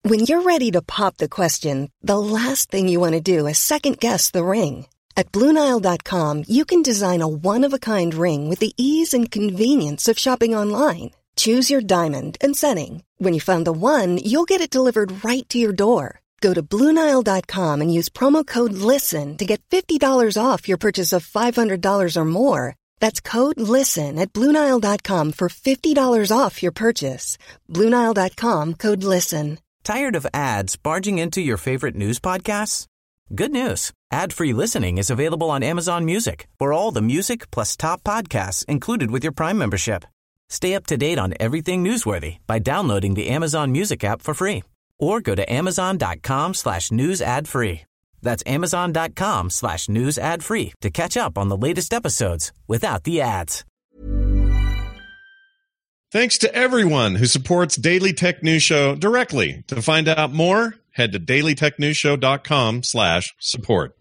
When you're ready to pop the question, the last thing you want to do is second-guess the ring. At BlueNile.com, you can design a one-of-a-kind ring with the ease and convenience of shopping online. Choose your diamond and setting. When you find the one, you'll get it delivered right to your door. Go to BlueNile.com and use promo code LISTEN to get $50 off your purchase of $500 or more. That's code LISTEN at BlueNile.com for $50 off your purchase. BlueNile.com, code LISTEN. Tired of ads barging into your favorite news podcasts? Good news. Ad-free listening is available on Amazon Music for all the music plus top podcasts included with your Prime membership. Stay up to date on everything newsworthy by downloading the Amazon Music app for free or go to amazon.com/news ad free. That's amazon.com/news ad free to catch up on the latest episodes without the ads. Thanks to everyone who supports Daily Tech News Show directly. To find out more, head to dailytechnewsshow.com/support.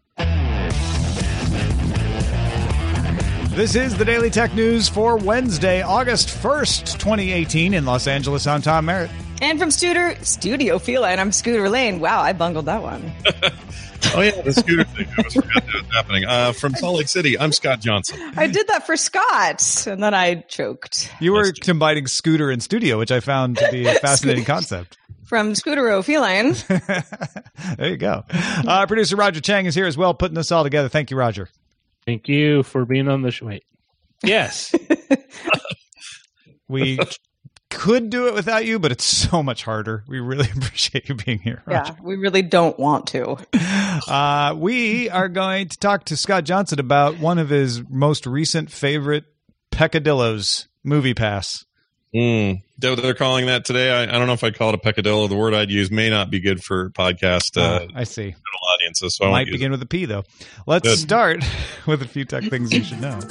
This is the Daily Tech News for Wednesday, August 1st, 2018 in Los Angeles. I'm Tom Merritt. And from Studio Feline, I'm Scooter Lane. Wow, I bungled that one. Oh, yeah, the Scooter thing. I was forgot that was happening. From Salt Lake City, I'm Scott Johnson. I did that for Scott, and then I choked. You were combining Scooter and Studio, which I found to be a fascinating concept. From Scooter Feline. There you go. Producer Roger Chang is here as well, putting this all together. Thank you, Roger. Thank you for being on the show. Wait. Yes. We could do it without you, but it's so much harder. We really appreciate you being here, Roger. Yeah, we really don't want to. We are going to talk to Scott Johnson about one of his most recent favorite peccadillos, MoviePass. They're calling that today. I don't know if I'd call it a peccadillo. The word I'd use may not be good for podcast. I see. Audiences, so might begin with a P, though. Let's start with a few tech things you should know.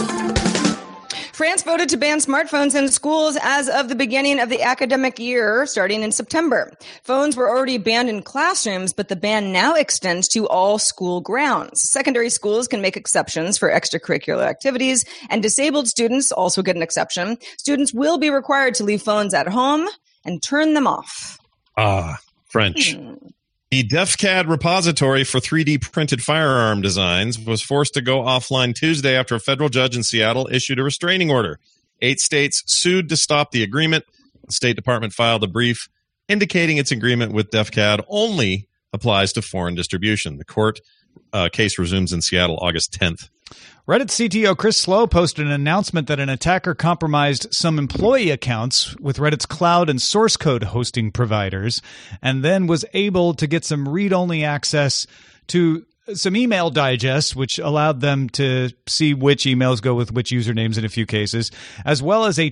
France voted to ban smartphones in schools as of the beginning of the academic year, starting in September. Phones were already banned in classrooms, but the ban now extends to all school grounds. Secondary schools can make exceptions for extracurricular activities, and disabled students also get an exception. Students will be required to leave phones at home and turn them off. French. The DefCAD repository for 3D printed firearm designs was forced to go offline Tuesday after a federal judge in Seattle issued a restraining order. 8 states sued to stop the agreement. The State Department filed a brief indicating its agreement with DefCAD only applies to foreign distribution. The court case resumes in Seattle August 10th. Reddit CTO Chris Slow posted an announcement that an attacker compromised some employee accounts with Reddit's cloud and source code hosting providers, and then was able to get some read-only access to some email digests, which allowed them to see which emails go with which usernames in a few cases, as well as a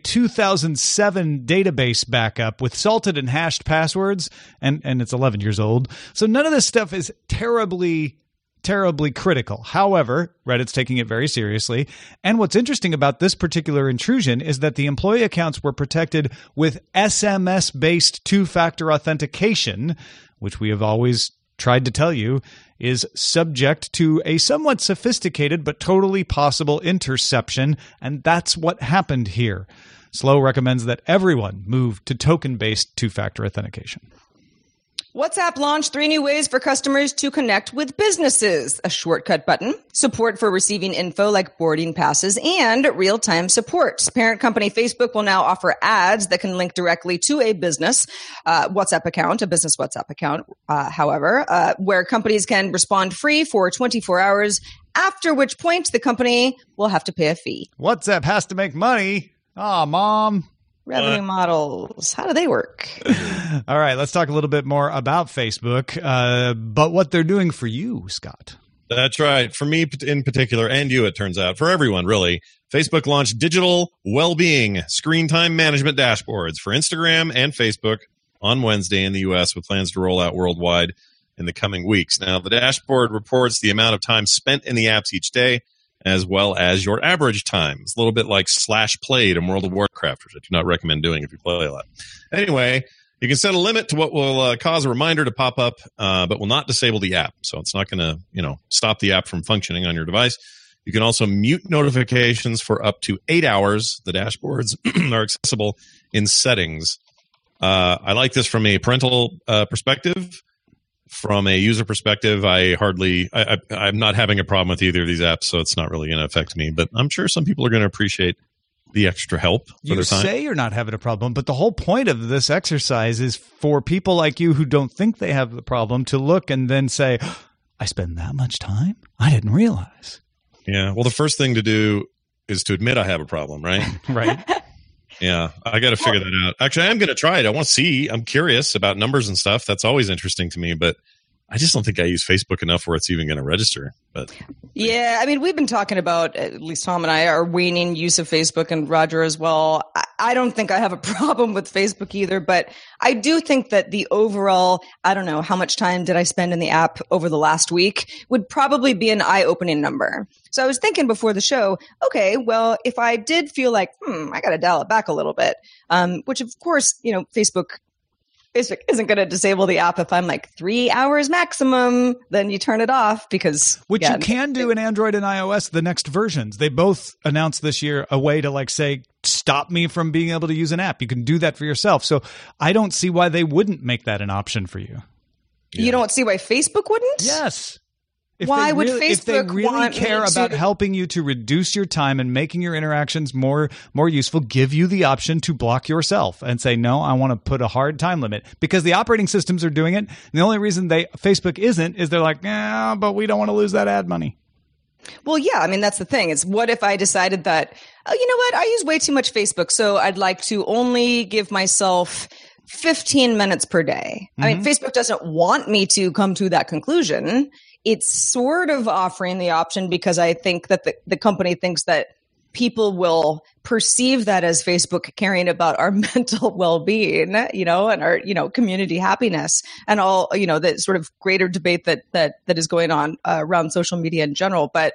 2007 database backup with salted and hashed passwords, and it's 11 years old. So none of this stuff is terribly critical. However, Reddit's taking it very seriously. And what's interesting about this particular intrusion is that the employee accounts were protected with SMS-based two-factor authentication, which we have always tried to tell you is subject to a somewhat sophisticated but totally possible interception. And that's what happened here. Slow recommends that everyone move to token-based two-factor authentication. WhatsApp launched 3 new ways for customers to connect with businesses: a shortcut button, support for receiving info like boarding passes, and real-time support. Parent company Facebook will now offer ads that can link directly to a business WhatsApp account, a business WhatsApp account, where companies can respond free for 24 hours, after which point the company will have to pay a fee. WhatsApp has to make money. Mom. Revenue models. How do they work? All right, let's talk a little bit more about Facebook, but what they're doing for you, Scott. That's right. For me in particular, and you, it turns out, for everyone, really. Facebook launched digital well-being screen time management dashboards for Instagram and Facebook on Wednesday in the U.S., with plans to roll out worldwide in the coming weeks. Now, the dashboard reports the amount of time spent in the apps each day, as well as your average time. It's a little bit like /played in World of Warcraft, which I do not recommend doing if you play a lot. Anyway, you can set a limit to what will cause a reminder to pop up, but will not disable the app. So it's not going to, stop the app from functioning on your device. You can also mute notifications for up to 8 hours. The dashboards are accessible in settings I like this from a parental perspective. From a user perspective, I'm not having a problem with either of these apps, so it's not really going to affect me. But I'm sure some people are going to appreciate the extra help for their time. You say you're not having a problem, but the whole point of this exercise is for people like you who don't think they have the problem to look and then say, I spend that much time? I didn't realize. Yeah. Well, the first thing to do is to admit I have a problem, right? Right. Yeah. I got to figure that out. Actually, I am going to try it. I want to see. I'm curious about numbers and stuff. That's always interesting to me, but I just don't think I use Facebook enough where it's even going to register. But yeah, I mean, we've been talking about, at least Tom and I, our waning use of Facebook, and Roger as well. I don't think I have a problem with Facebook either, but I do think that the overall, I don't know, how much time did I spend in the app over the last week would probably be an eye-opening number. So I was thinking before the show, okay, well, if I did feel like, I got to dial it back a little bit, which of course, Facebook isn't going to disable the app if I'm like 3 hours maximum, then you turn it off because... Which you can do in Android and iOS, the next versions. They both announced this year a way to say, stop me from being able to use an app. You can do that for yourself. So I don't see why they wouldn't make that an option for you. You don't see why Facebook wouldn't? Yes. Why would Facebook if they really want care about helping you to reduce your time and making your interactions more useful, give you the option to block yourself and say, no, I want to put a hard time limit, because the operating systems are doing it. And the only reason Facebook isn't is they're like, yeah, but we don't want to lose that ad money. Well, yeah, I mean, that's the thing. It's what if I decided that, oh, you know what? I use way too much Facebook, so I'd like to only give myself 15 minutes per day. I mean, Facebook doesn't want me to come to that conclusion. It's sort of offering the option because I think that the company thinks that people will perceive that as Facebook caring about our mental well-being, and our, community happiness and all, the sort of greater debate that is going on around social media in general. But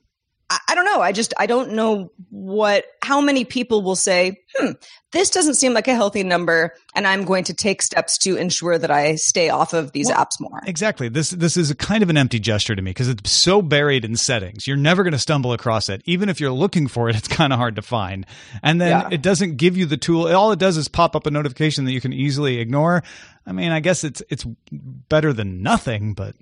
I don't know. I don't know how many people will say, this doesn't seem like a healthy number, and I'm going to take steps to ensure that I stay off of these apps more. Exactly. This is a kind of an empty gesture to me because it's so buried in settings. You're never going to stumble across it. Even if you're looking for it, it's kind of hard to find. And then it doesn't give you the tool. All it does is pop up a notification that you can easily ignore. I mean, I guess it's better than nothing, but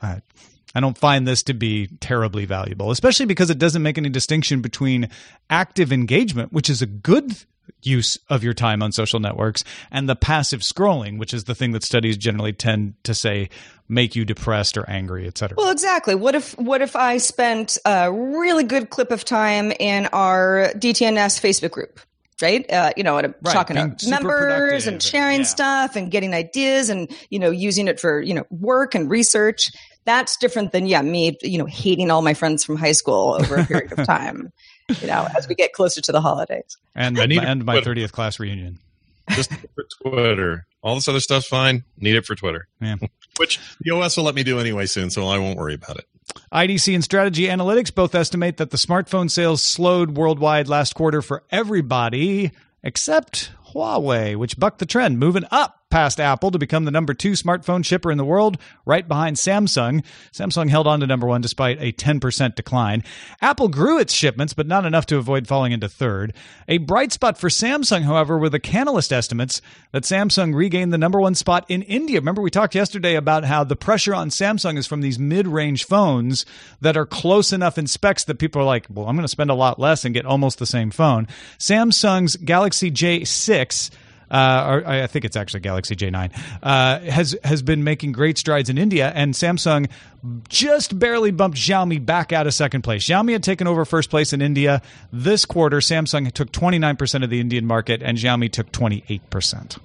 I don't find this to be terribly valuable, especially because it doesn't make any distinction between active engagement, which is a good use of your time on social networks, and the passive scrolling, which is the thing that studies generally tend to say make you depressed or angry, et cetera. Well, exactly. What if I spent a really good clip of time in our DTNS Facebook group? Right. And I'm talking to members and sharing stuff and getting ideas and, using it for, work and research. That's different than, me, hating all my friends from high school over a period of time, as we get closer to the holidays. And my 30th class reunion. Just for Twitter. All this other stuff's fine. Need it for Twitter. Yeah. Which the OS will let me do anyway soon, so I won't worry about it. IDC and Strategy Analytics both estimate that the smartphone sales slowed worldwide last quarter for everybody except Huawei, which bucked the trend, moving up past Apple to become the number 2 smartphone shipper in the world, right behind Samsung. Samsung held on to number 1 despite a 10% decline. Apple grew its shipments, but not enough to avoid falling into third. A bright spot for Samsung, however, were the Canalys estimates that Samsung regained the number 1 spot in India. Remember, we talked yesterday about how the pressure on Samsung is from these mid-range phones that are close enough in specs that people are like, well, I'm going to spend a lot less and get almost the same phone. Samsung's Galaxy J6, or I think it's actually Galaxy J9, has been making great strides in India, and Samsung just barely bumped Xiaomi back out of second place. Xiaomi had taken over first place in India. This quarter, Samsung took 29% of the Indian market, and Xiaomi took 28%.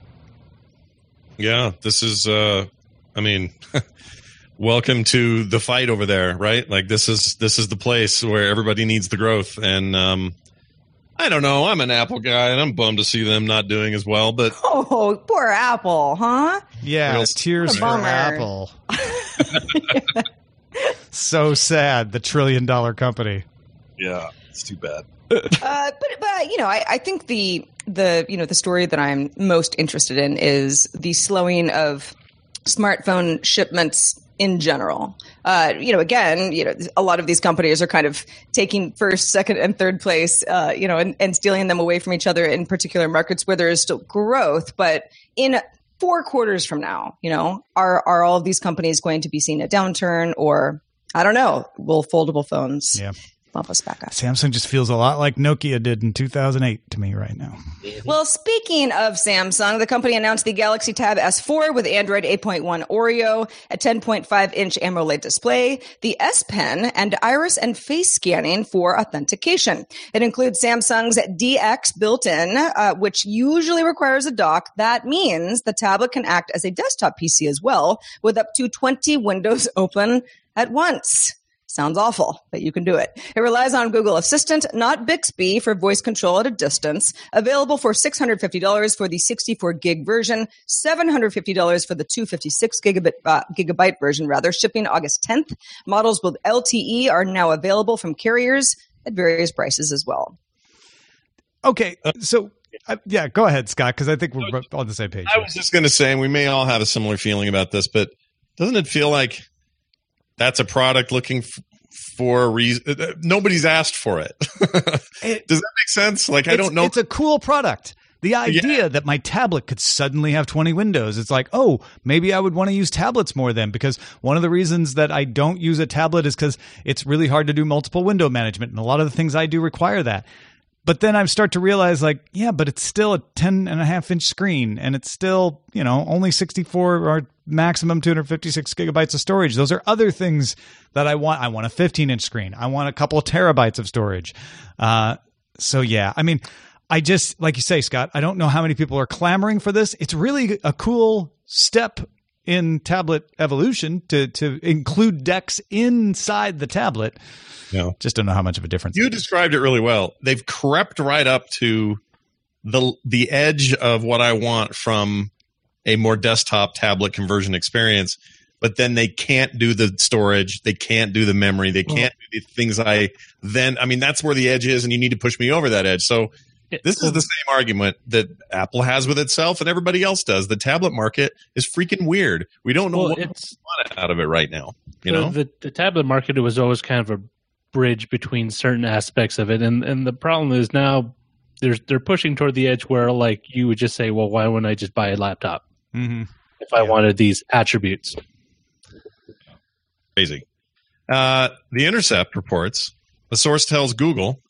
Yeah, this is, welcome to the fight over there, right? Like this is the place where everybody needs the growth, and I don't know. I'm an Apple guy, and I'm bummed to see them not doing as well. But poor Apple, huh? Yeah, tears for Apple. So sad. The $1 trillion company. Yeah, it's too bad. But I think the story that I'm most interested in is the slowing of smartphone shipments in general. Again, a lot of these companies are kind of taking first, second, and third place, and stealing them away from each other in particular markets where there is still growth. But in 4 quarters from now, are all of these companies going to be seeing a downturn, or I don't know, will foldable phones bump us back up? Samsung just feels a lot like Nokia did in 2008 to me right now. Well, speaking of Samsung, the company announced the Galaxy Tab S4 with Android 8.1 Oreo, a 10.5-inch AMOLED display, the S Pen, and iris and face scanning for authentication. It includes Samsung's DX built-in, which usually requires a dock. That means the tablet can act as a desktop PC as well, with up to 20 windows open at once. Sounds awful, but you can do it. It relies on Google Assistant, not Bixby, for voice control at a distance. Available for $650 for the 64 gig version, $750 for the 256 gigabyte version, shipping August 10th. Models with LTE are now available from carriers at various prices as well. Okay, so go ahead, Scott, because I think we're on the same page. I was just going to say, and we may all have a similar feeling about this, but doesn't it feel like that's a product looking for a reason? Nobody's asked for it. Does that make sense? Like, I don't know. It's a cool product. The idea that my tablet could suddenly have 20 windows, it's like, oh, maybe I would want to use tablets more then, because one of the reasons that I don't use a tablet is because it's really hard to do multiple window management, and a lot of the things I do require that. But then I start to realize, like, yeah, but it's still a 10.5-inch screen, and it's still, only 64 or maximum 256 gigabytes of storage. Those are other things that I want. I want a 15-inch screen. I want a couple of terabytes of storage. So, yeah, I mean, I just, like you say, Scott, I don't know how many people are clamoring for this. It's really a cool step in tablet evolution to include DeX inside the tablet. Just don't know how much of a difference. You described it really well. They've crept right up to the edge of what I want from a more desktop tablet conversion experience, but then they can't do the storage, they can't do the memory, they can't do the things that's where the edge is, and you need to push me over that edge. So this is the same argument that Apple has with itself and everybody else does. The tablet market is freaking weird. We don't know what we want out of it right now. The tablet market was always kind of a bridge between certain aspects of it, and the problem is now they're pushing toward the edge where, like, you would just say, well, why wouldn't I just buy a laptop if I wanted these attributes? Crazy. The Intercept reports the source tells it Google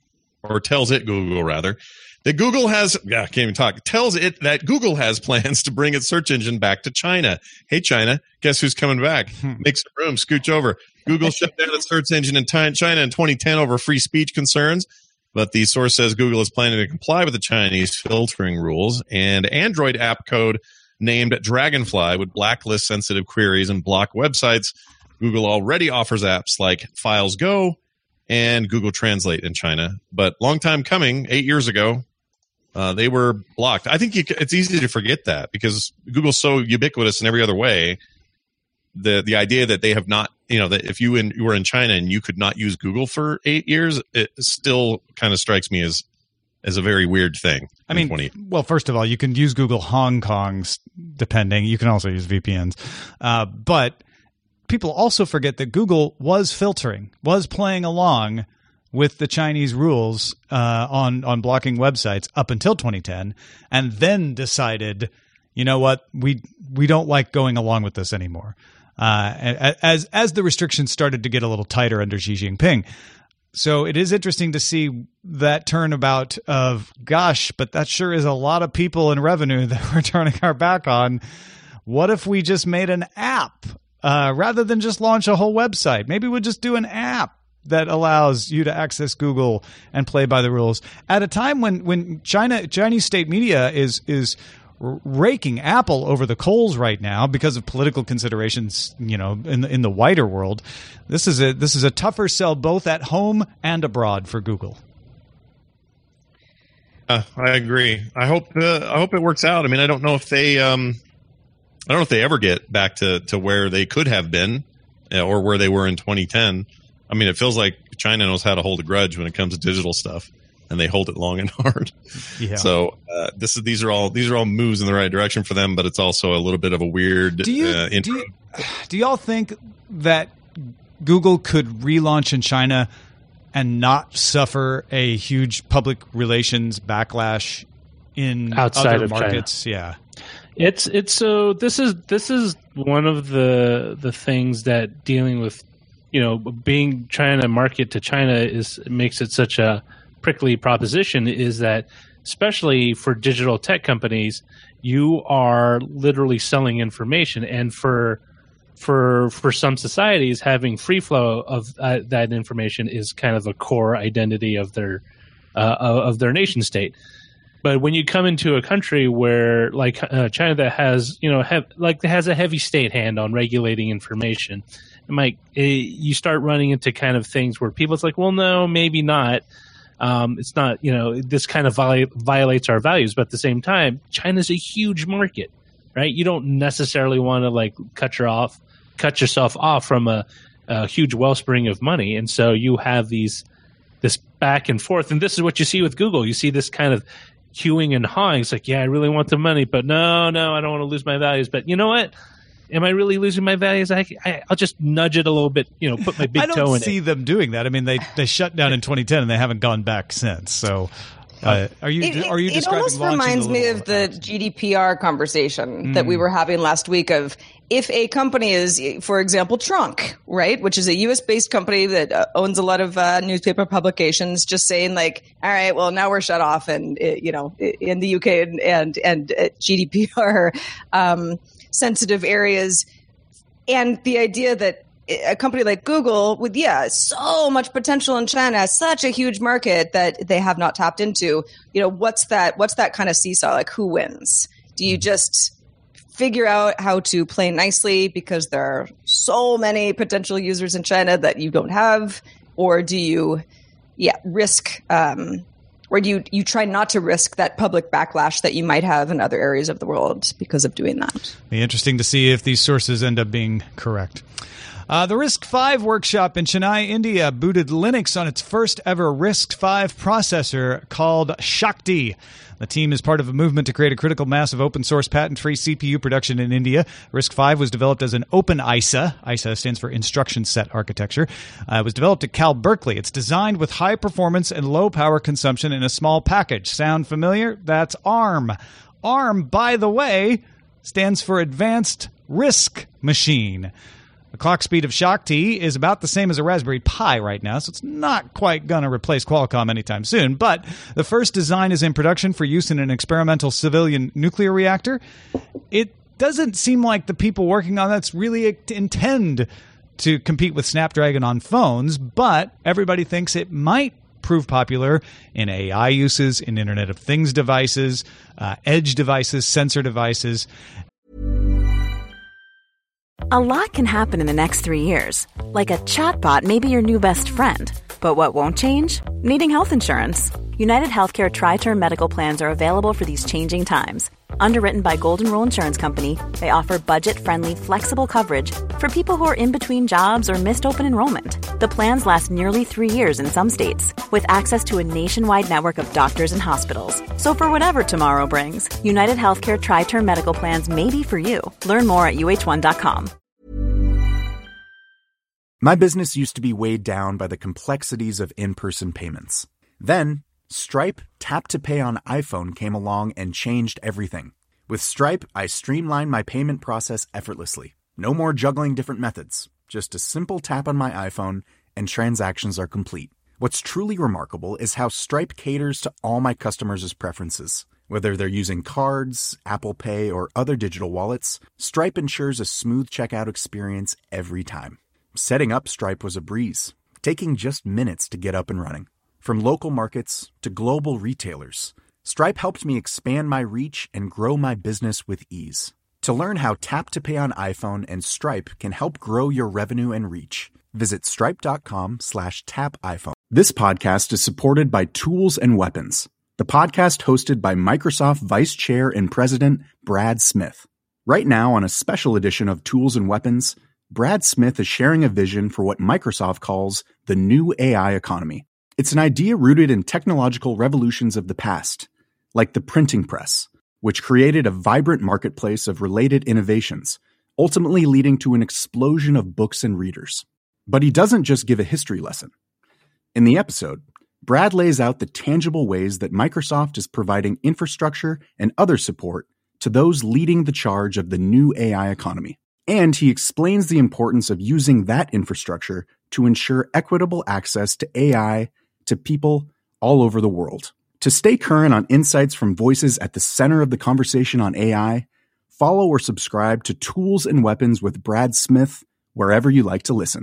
that Google has tells it that Google has plans to bring its search engine back to China. Hey, China, guess who's coming back? Make some room, scooch over. Google shut down its search engine in China in 2010 over free speech concerns, but the source says Google is planning to comply with the Chinese filtering rules, and Android app code named Dragonfly would blacklist sensitive queries and block websites. Google already offers apps like Files Go and Google Translate in China, but long time coming, 8 years ago, they were blocked. I think it's easy to forget that because Google's so ubiquitous in every other way. The idea that they have not, that if you were in China and you could not use Google for 8 years, it still kind of strikes me as a very weird thing. I mean, well, first of all, you can use Google Hong Kong's, depending. You can also use VPNs. But people also forget that Google was filtering, was playing along with the Chinese rules on blocking websites up until 2010, and then decided, you know what, we don't like going along with this anymore. As the restrictions started to get a little tighter under Xi Jinping. So it is interesting to see that turnabout of, gosh, but that sure is a lot of people and revenue that we're turning our back on. What if we just made an app rather than just launch a whole website? Maybe we'll just do an app that allows you to access Google and play by the rules at a time when Chinese state media is raking Apple over the coals right now because of political considerations, in the wider world. This is a tougher sell both at home and abroad for Google. I agree. I hope it works out. I mean, I don't know if they ever get back to where they could have been or where they were in 2010. I mean, it feels like China knows how to hold a grudge when it comes to digital stuff, and they hold it long and hard. Yeah. So these are all moves in the right direction for them, but it's also a little bit of a weird intro do y'all think that Google could relaunch in China and not suffer a huge public relations backlash in outside other of markets? China. Yeah. It's so this is one of the things that dealing with, trying to market to China makes it such a prickly proposition, is that especially for digital tech companies, you are literally selling information, and for some societies, having free flow of that information is kind of a core identity of their nation state. But when you come into a country where, like China, that has has a heavy state hand on regulating information, you start running into kind of things where people's like, well, no, maybe not. It's not, this kind of violates our values. But at the same time, China's a huge market, right? You don't necessarily want to cut yourself off from a huge wellspring of money. And so you have this back and forth. And this is what you see with Google. You see this kind of hewing and hawing. It's like, yeah, I really want the money, but no, I don't want to lose my values. But you know what? Am I really losing my values? I'll just nudge it a little bit, put my big toe in it. I don't see them doing that. I mean, they shut down in 2010 and they haven't gone back since. So are you describing it almost reminds me of the GDPR conversation that we were having last week of if a company is, for example, Trunk, right, which is a U.S.-based company that owns a lot of newspaper publications, just saying all right, well, now we're shut off, and in the UK and GDPR sensitive areas, and the idea that a company like Google with, so much potential in China, such a huge market that they have not tapped into, what's that kind of seesaw? Who wins? Do you just figure out how to play nicely because there are so many potential users in China that you don't have? Or do you, risk, or do you try not to risk that public backlash that you might have in other areas of the world because of doing that? Be interesting to see if these sources end up being correct. The RISC-V workshop in Chennai, India, booted Linux on its first ever RISC-V processor called Shakti. The team is part of a movement to create a critical mass of open-source patent-free CPU production in India. RISC-V was developed as an open ISA. ISA stands for Instruction Set Architecture. It was developed at Cal Berkeley. It's designed with high performance and low power consumption in a small package. Sound familiar? That's ARM. ARM, by the way, stands for Advanced RISC Machine. The clock speed of Shakti is about the same as a Raspberry Pi right now, so it's not quite going to replace Qualcomm anytime soon. But the first design is in production for use in an experimental civilian nuclear reactor. It doesn't seem like the people working on that's really intend to compete with Snapdragon on phones, but everybody thinks it might prove popular in AI uses, in Internet of Things devices, edge devices, sensor devices. A lot can happen in the next 3 years. Like a chatbot may be your new best friend. But what won't change? Needing health insurance. United Healthcare Tri-Term Medical Plans are available for these changing times. Underwritten by Golden Rule Insurance Company, they offer budget-friendly, flexible coverage for people who are in between jobs or missed open enrollment. The plans last nearly 3 years in some states, with access to a nationwide network of doctors and hospitals. So for whatever tomorrow brings, United Healthcare Tri-Term Medical Plans may be for you. Learn more at uh1.com. My business used to be weighed down by the complexities of in-person payments. Then, Stripe Tap to Pay on iPhone came along and changed everything. With Stripe, I streamlined my payment process effortlessly. No more juggling different methods. Just a simple tap on my iPhone and transactions are complete. What's truly remarkable is how Stripe caters to all my customers' preferences. Whether they're using cards, Apple Pay, or other digital wallets, Stripe ensures a smooth checkout experience every time. Setting up Stripe was a breeze, taking just minutes to get up and running. From local markets to global retailers, Stripe helped me expand my reach and grow my business with ease. To learn how Tap to Pay on iPhone and Stripe can help grow your revenue and reach, visit stripe.com/tapiphone. This podcast is supported by Tools and Weapons, the podcast hosted by Microsoft Vice Chair and President Brad Smith. Right now, on a special edition of Tools and Weapons, Brad Smith is sharing a vision for what Microsoft calls the new AI economy. It's an idea rooted in technological revolutions of the past, like the printing press, which created a vibrant marketplace of related innovations, ultimately leading to an explosion of books and readers. But he doesn't just give a history lesson. In the episode, Brad lays out the tangible ways that Microsoft is providing infrastructure and other support to those leading the charge of the new AI economy. And he explains the importance of using that infrastructure to ensure equitable access to AI to people all over the world. To stay current on insights from voices at the center of the conversation on AI, follow or subscribe to Tools and Weapons with Brad Smith wherever you like to listen.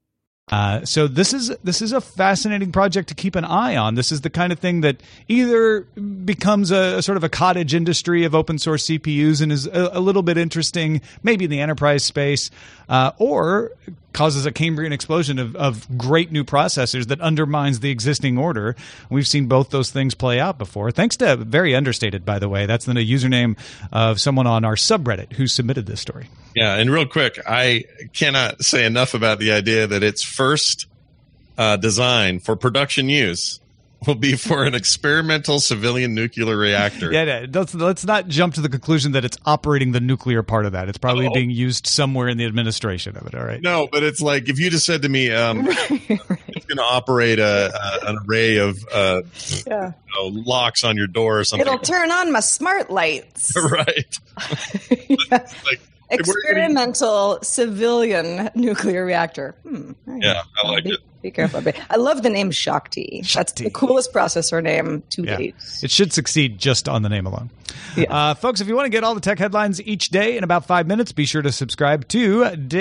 So this is a fascinating project to keep an eye on. This is the kind of thing that either becomes a sort of a cottage industry of open source CPUs and is a little bit interesting, maybe in the enterprise space, or causes a Cambrian explosion of great new processors that undermines the existing order. We've seen both those things play out before. Thanks to Very Understated, by the way. That's the username of someone on our subreddit who submitted this story. Yeah, and real quick, I cannot say enough about the idea that its first design for production use will be for an experimental civilian nuclear reactor. Yeah, let's not jump to the conclusion that it's operating the nuclear part of that. It's probably being used somewhere in the administration of it, all right? No, but it's like if you just said to me, it's going to operate an array of locks on your door or something. It'll turn on my smart lights. Right. Yeah. Experimental civilian nuclear reactor. Yeah, I like it. Be careful. I love the name Shakti. That's the coolest processor name to date. It should succeed just on the name alone. Yeah. Folks, if you want to get all the tech headlines each day in about 5 minutes, be sure to subscribe to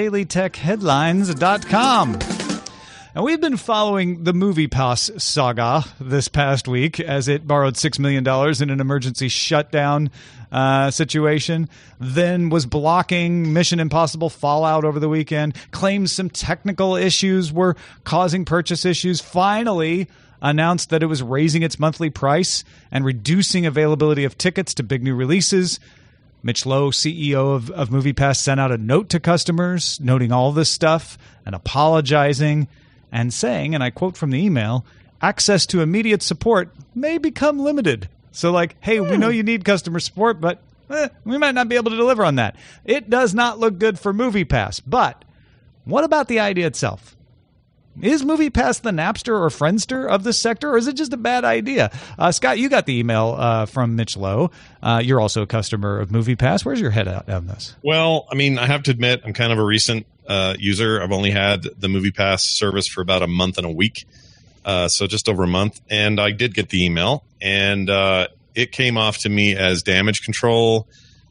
dailytechheadlines.com. And we've been following the MoviePass saga this past week as it borrowed $6 million in an emergency shutdown situation, then was blocking Mission Impossible Fallout over the weekend, claims some technical issues were causing purchase issues, finally announced that it was raising its monthly price and reducing availability of tickets to big new releases. Mitch Lowe, CEO of MoviePass, sent out a note to customers noting all this stuff and apologizing and saying, and I quote from the email, access to immediate support may become limited. So like, hey, we know you need customer support, but we might not be able to deliver on that. It does not look good for MoviePass. But what about the idea itself? Is MoviePass the Napster or Friendster of this sector, or is it just a bad idea? Scott, you got the email from Mitch Lowe. You're also a customer of MoviePass. Where's your head at on this? Well, I mean, I have to admit, I'm kind of a recent user. I've only had the MoviePass service for about a month and a week, so just over a month. And I did get the email, and it came off to me as damage control.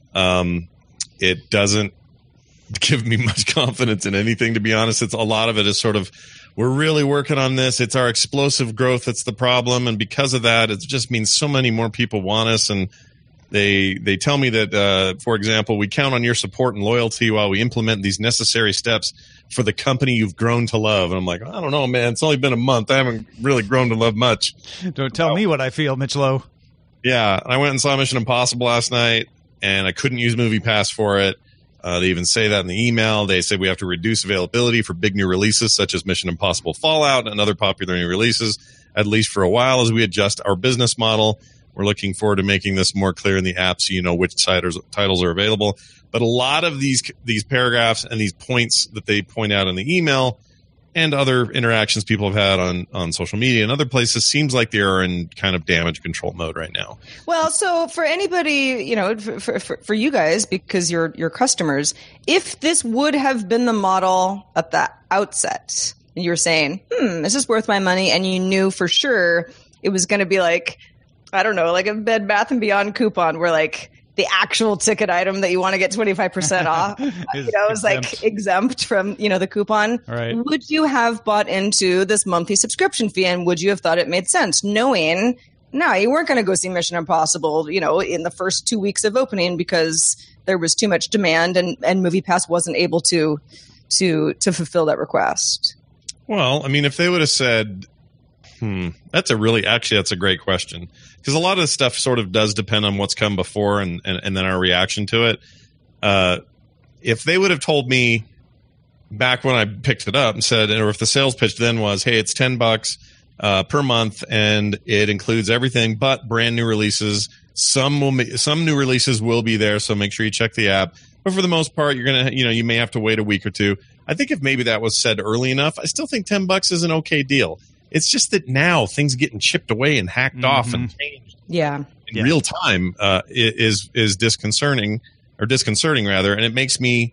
It doesn't give me much confidence in anything, to be honest. It's a lot of it is sort of, we're really working on this. It's our explosive growth that's the problem, and because of that, it just means so many more people want us. And they tell me that, for example, we count on your support and loyalty while we implement these necessary steps for the company you've grown to love. And I'm like, I don't know, man. It's only been a month. I haven't really grown to love much. Don't tell me what I feel, Mitch Lowe. Yeah, I went and saw Mission Impossible last night, and I couldn't use MoviePass for it. They even say that in the email. They say we have to reduce availability for big new releases such as Mission Impossible Fallout and other popular new releases, at least for a while, as we adjust our business model. We're looking forward to making this more clear in the app so you know which titles are available. But a lot of these paragraphs and these points that they point out in the email and other interactions people have had on social media and other places seems like they are in kind of damage control mode right now. Well, so for anybody, you know, for you guys, because you're customers, if this would have been the model at the outset, and you're saying, is this worth my money? And you knew for sure it was going to be like, I don't know, like a Bed Bath & Beyond coupon where like the actual ticket item that you want to get 25% off, is like exempt from, the coupon. Right. Would you have bought into this monthly subscription fee, and would you have thought it made sense knowing, no, you weren't going to go see Mission Impossible, in the first 2 weeks of opening because there was too much demand and MoviePass wasn't able to fulfill that request? Well, I mean, if they would have said, that's a great question. Because a lot of this stuff sort of does depend on what's come before and then our reaction to it. If they would have told me back when I picked it up and said, or if the sales pitch then was, hey, it's $10 per month and it includes everything but brand new releases. Some new releases will be there, so make sure you check the app. But for the most part, you're going to, you may have to wait a week or two. I think if maybe that was said early enough, I still think $10 is an okay deal. It's just that now things getting chipped away and hacked off and changed in real time is disconcerting rather. And it makes me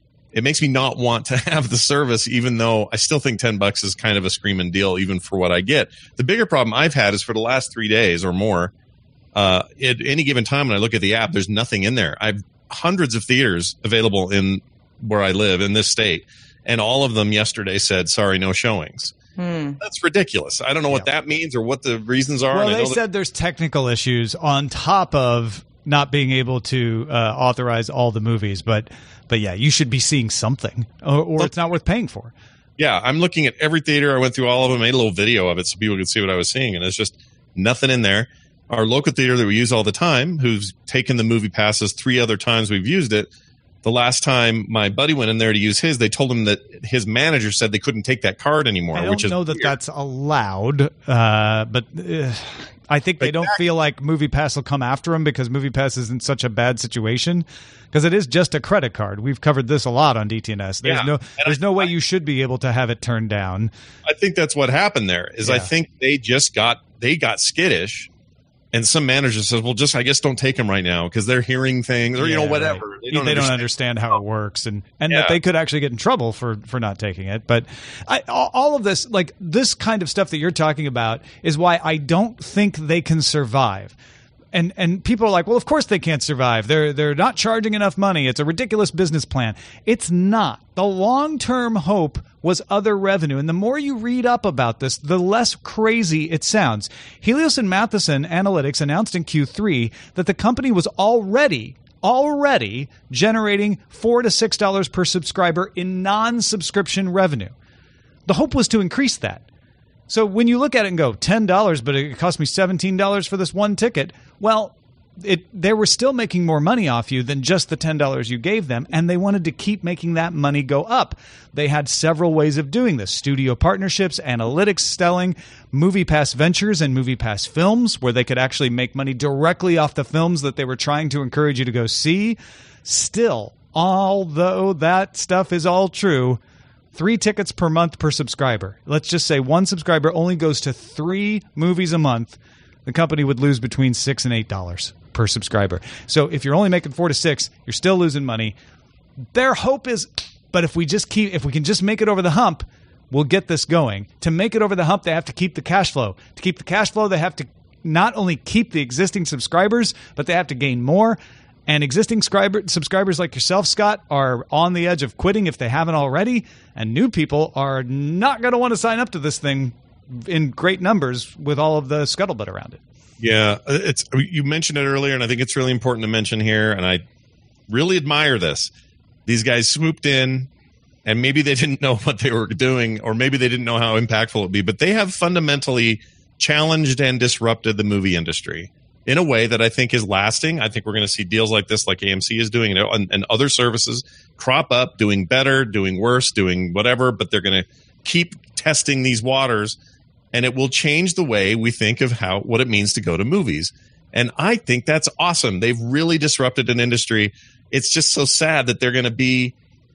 not want to have the service, even though I still think $10 is kind of a screaming deal, even for what I get. The bigger problem I've had is for the last 3 days or more, at any given time when I look at the app, there's nothing in there. I've hundreds of theaters available in where I live in this state, and all of them yesterday said, sorry, no showings. That's ridiculous. I don't know what that means or what the reasons are. Well, they said there's technical issues on top of not being able to authorize all the movies, but yeah, you should be seeing something, or it's not worth paying for. Yeah, I'm looking at every theater. I went through all of them, made a little video of it so people could see what I was seeing, and there's just nothing in there. Our local theater that we use all the time, who's taken the movie passes 3 other times we've used it, the last time my buddy went in there to use his, they told him that his manager said they couldn't take that card anymore. I don't know that weird. That's allowed, but I think they don't feel like MoviePass will come after them because MoviePass is in such a bad situation because it is just a credit card. We've covered this a lot on DTNS. There's no way you should be able to have it turned down. I think that's what happened there. I think they got skittish. And some manager says, well, just, I guess don't take them right now because they're hearing things or, whatever. Right. They don't understand how it works and that they could actually get in trouble for not taking it. But all of this, like this kind of stuff that you're talking about is why I don't think they can survive. And people are like, well, of course they can't survive. They're not charging enough money. It's a ridiculous business plan. It's not. The long-term hope was other revenue. And the more you read up about this, the less crazy it sounds. Helios and Matheson Analytics announced in Q3 that the company was already generating $4 to $6 per subscriber in non-subscription revenue. The hope was to increase that. So when you look at it and go, $10, but it cost me $17 for this one ticket, well, they were still making more money off you than just the $10 you gave them, and they wanted to keep making that money go up. They had several ways of doing this: studio partnerships, analytics selling, MoviePass Ventures and MoviePass Films, where they could actually make money directly off the films that they were trying to encourage you to go see. Still, although that stuff is all true, 3 tickets per month per subscriber. Let's just say one subscriber only goes to 3 movies a month. The company would lose between $6 and $8 per subscriber. So if you're only making 4 to 6, you're still losing money. Their hope is, but if we can just make it over the hump, we'll get this going. To make it over the hump, they have to keep the cash flow. To keep the cash flow, they have to not only keep the existing subscribers, but they have to gain more. And existing subscribers like yourself, Scott, are on the edge of quitting if they haven't already. And new people are not going to want to sign up to this thing in great numbers with all of the scuttlebutt around it. Yeah, you mentioned it earlier, and I think it's really important to mention here, and I really admire this. These guys swooped in, and maybe they didn't know what they were doing, or maybe they didn't know how impactful it would be, but they have fundamentally challenged and disrupted the movie industry in a way that I think is lasting. I think we're going to see deals like this, like AMC is doing, and other services crop up, doing better, doing worse, doing whatever, but they're going to keep testing these waters, and it will change the way we think of what it means to go to movies. And I think that's awesome. They've really disrupted an industry. It's just so sad that they're going to be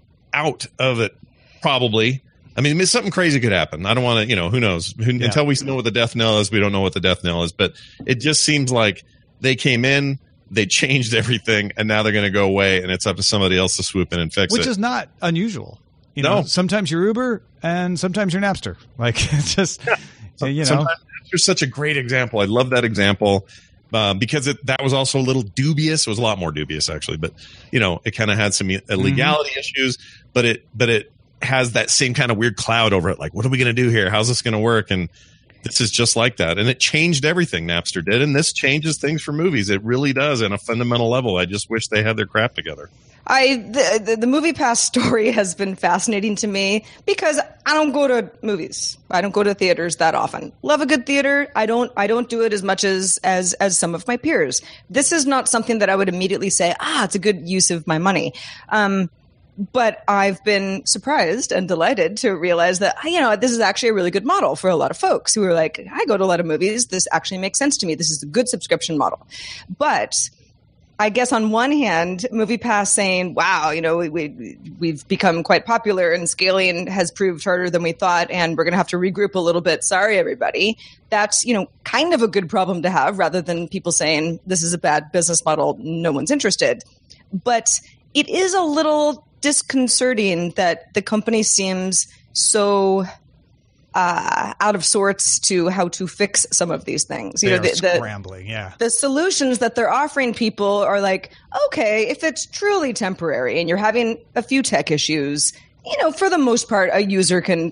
out of it, probably. I mean, something crazy could happen. I don't want to, who knows? Until we know what the death knell is, we don't know what the death knell is. But it just seems like they came in, they changed everything, and now they're going to go away, and it's up to somebody else to swoop in and fix it. Which is not unusual. Sometimes you're Uber, and sometimes you're Napster. Like, it's just, Sometimes Napster's such a great example. I love that example. Because that was also a little dubious. It was a lot more dubious, actually. But, it kind of had some illegality issues. But it has that same kind of weird cloud over it. Like, what are we going to do here? How's this going to work? And this is just like that. And it changed everything, Napster did. And this changes things for movies. It really does on a fundamental level. I just wish they had their crap together. The MoviePass story has been fascinating to me because I don't go to movies. I don't go to theaters that often. Love a good theater. I don't do it as much as some of my peers. This is not something that I would immediately say, it's a good use of my money. But I've been surprised and delighted to realize that, this is actually a really good model for a lot of folks who are like, I go to a lot of movies. This actually makes sense to me. This is a good subscription model. But I guess on one hand, MoviePass saying, wow, we've become quite popular and scaling has proved harder than we thought, and we're going to have to regroup a little bit. Sorry, everybody. That's, kind of a good problem to have, rather than people saying this is a bad business model, no one's interested. But it is a little disconcerting that the company seems so out of sorts to how to fix some of these things. Scrambling, the solutions that they're offering people are like, okay, if it's truly temporary and you're having a few tech issues, for the most part, a user can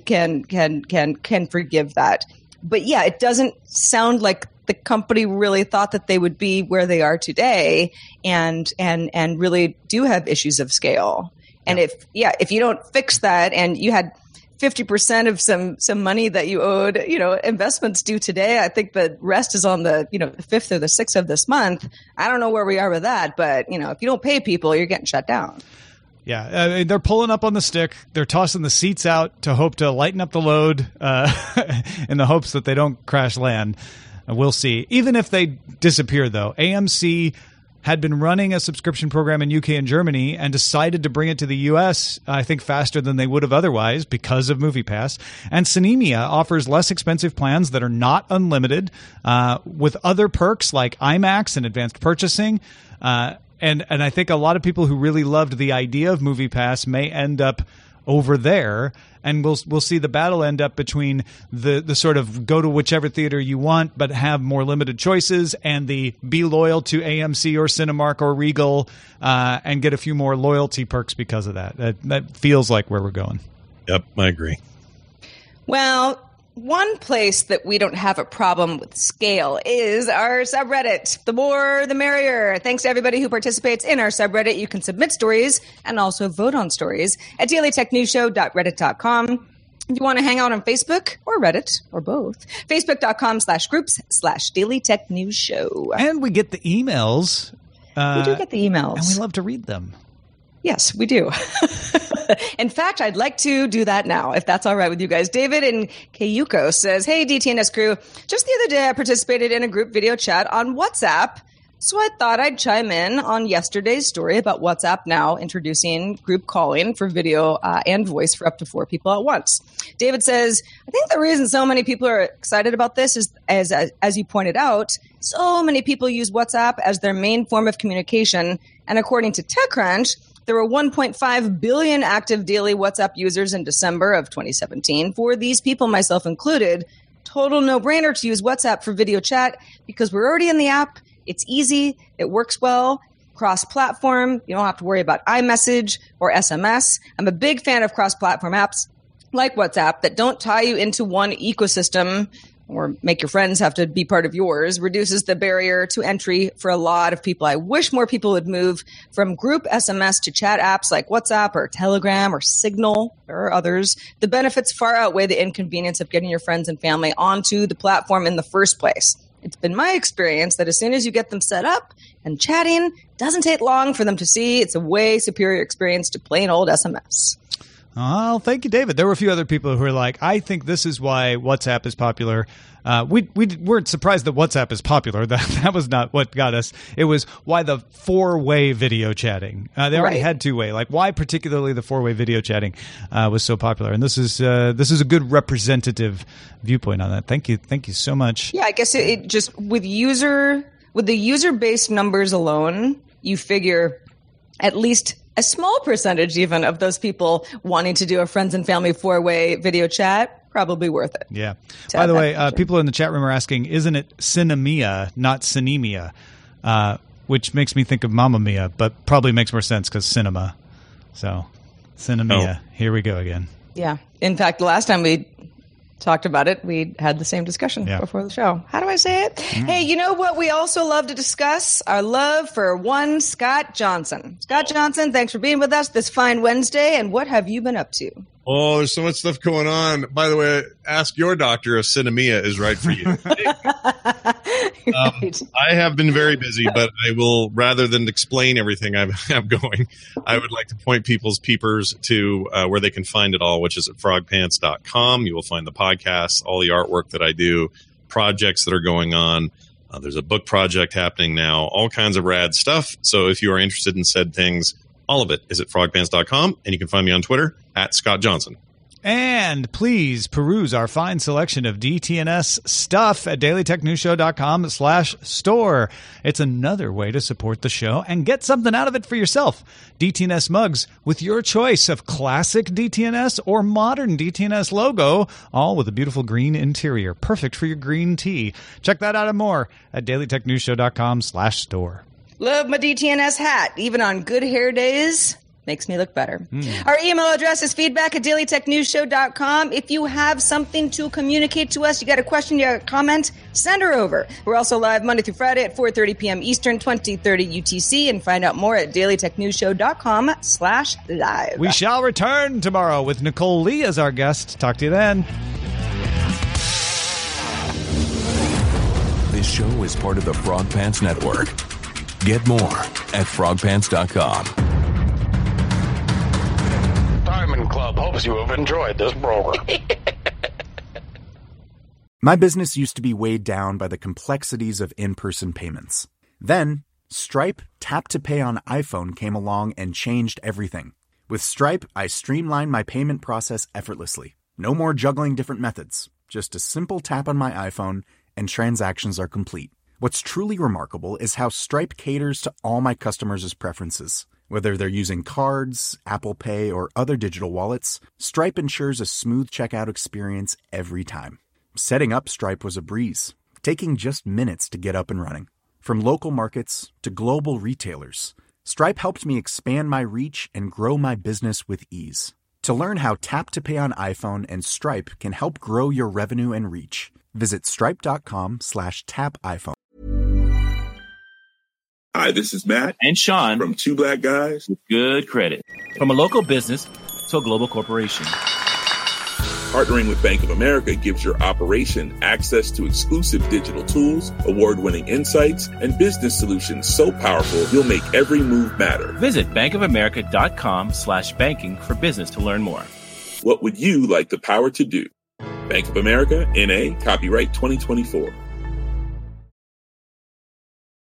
forgive that. But yeah, it doesn't sound like the company really thought that they would be where they are today, and really do have issues of scale. And if you don't fix that, and you had 50% of some money that you owed, investments due today. I think the rest is on the, the 5th or the 6th of this month. I don't know where we are with that, but if you don't pay people, you're getting shut down. Yeah, they're pulling up on the stick. They're tossing the seats out to hope to lighten up the load in the hopes that they don't crash land. We'll see. Even if they disappear, though, AMC had been running a subscription program in UK and Germany and decided to bring it to the US, I think, faster than they would have otherwise because of MoviePass. And Cinemia offers less expensive plans that are not unlimited, with other perks like IMAX and advanced purchasing. And I think a lot of people who really loved the idea of MoviePass may end up over there, and we'll see the battle end up between the sort of go to whichever theater you want but have more limited choices, and the be loyal to AMC or Cinemark or Regal and get a few more loyalty perks because of that. That feels like where we're going. Yep, I agree. Well, one place that we don't have a problem with scale is our subreddit. The more, the merrier. Thanks to everybody who participates in our subreddit. You can submit stories and also vote on stories at dailytechnewsshow.reddit.com. If you want to hang out on Facebook or Reddit or both, facebook.com/groups/dailytechnewsshow. And we get the emails. We do get the emails. And we love to read them. Yes, we do. In fact, I'd like to do that now, if that's all right with you guys. David in Kayuko says, hey, DTNS crew, just the other day I participated in a group video chat on WhatsApp, so I thought I'd chime in on yesterday's story about WhatsApp now introducing group calling for video and voice for up to 4 people at once. David says, I think the reason so many people are excited about this is, as you pointed out, so many people use WhatsApp as their main form of communication, and according to TechCrunch, there were 1.5 billion active daily WhatsApp users in December of 2017. For these people, myself included, total no-brainer to use WhatsApp for video chat because we're already in the app. It's easy. It works well. Cross-platform. You don't have to worry about iMessage or SMS. I'm a big fan of cross-platform apps like WhatsApp that don't tie you into one ecosystem or make your friends have to be part of yours, reduces the barrier to entry for a lot of people. I wish more people would move from group SMS to chat apps like WhatsApp or Telegram or Signal or others. The benefits far outweigh the inconvenience of getting your friends and family onto the platform in the first place. It's been my experience that as soon as you get them set up and chatting, it doesn't take long for them to see. It's a way superior experience to plain old SMS. Oh, thank you, David. There were a few other people who were like, I think this is why WhatsApp is popular. We weren't surprised that WhatsApp is popular. That was not what got us. It was why the 4-way video chatting. They already had 2-way. Like, why particularly the 4-way video chatting was so popular. And this is a good representative viewpoint on that. Thank you so much. Yeah, I guess it just with the user-based numbers alone, you figure at least a small percentage even of those people wanting to do a friends and family 4-way video chat, probably worth it. Yeah. By the way, people in the chat room are asking, isn't it Cinemia, not Cinemia? Which makes me think of Mamma Mia, but probably makes more sense because cinema. So, Cinemia. Oh. Here we go again. Yeah. In fact, the last time we talked about it, we had the same discussion before the show. How do I say it? Hey, you know what we also love to discuss? Our love for one Scott Johnson. Scott Johnson, thanks for being with us this fine Wednesday, and what have you been up to? Oh, there's so much stuff going on. By the way, ask your doctor if Cinemia is right for you. I have been very busy, but I will, rather than explain everything I have going, I would like to point people's peepers to where they can find it all, which is at frogpants.com. You will find the podcasts, all the artwork that I do, projects that are going on. There's a book project happening now, all kinds of rad stuff. So if you are interested in said things, all of it is at frogpants.com, and you can find me on Twitter at Scott Johnson. And please peruse our fine selection of DTNS stuff at dailytechnewsshow.com/store. It's another way to support the show and get something out of it for yourself. DTNS mugs with your choice of classic DTNS or modern DTNS logo, all with a beautiful green interior. Perfect for your green tea. Check that out and more at dailytechnewsshow.com/store. Love my DTNS hat, even on good hair days. Makes me look better. Our email address is feedback@dailytechnewsshow.com. If you have something to communicate to us, you got a question, you got a comment, send her over. We're also live Monday through Friday at 4:30 p.m. Eastern, 2030 UTC, and find out more at dailytechnewsshow.com/live. We shall return tomorrow with Nicole Lee as our guest. Talk to you then. This show is part of the Frog Pants Network. Get more at frogpants.com. Diamond Club hopes you have enjoyed this program. My business used to be weighed down by the complexities of in-person payments. Then, Stripe Tap to Pay on iPhone came along and changed everything. With Stripe, I streamlined my payment process effortlessly. No more juggling different methods. Just a simple tap on my iPhone and transactions are complete. What's truly remarkable is how Stripe caters to all my customers' preferences. Whether they're using cards, Apple Pay, or other digital wallets, Stripe ensures a smooth checkout experience every time. Setting up Stripe was a breeze, taking just minutes to get up and running. From local markets to global retailers, Stripe helped me expand my reach and grow my business with ease. To learn how Tap to Pay on iPhone and Stripe can help grow your revenue and reach, visit stripe.com/tapiphone. Hi, this is Matt and Sean from Two Black Guys with Good Credit. From a local business to a global corporation. Partnering with Bank of America gives your operation access to exclusive digital tools, award-winning insights, and business solutions so powerful you'll make every move matter. Visit bankofamerica.com/banking for business to learn more. What would you like the power to do? Bank of America, N.A., copyright 2024.